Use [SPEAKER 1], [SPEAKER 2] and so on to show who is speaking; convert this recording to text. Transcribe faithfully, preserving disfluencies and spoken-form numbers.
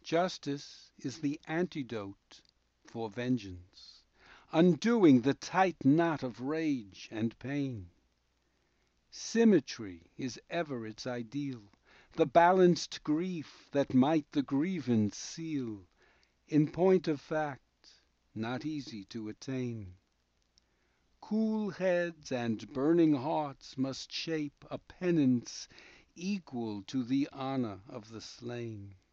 [SPEAKER 1] Justice is the antidote for vengeance, undoing the tight knot of rage and pain. Symmetry is ever its ideal, the balanced grief that might the grievance seal, in point of fact not easy to attain. Cool heads and burning hearts must shape a penance equal to the honour of the slain.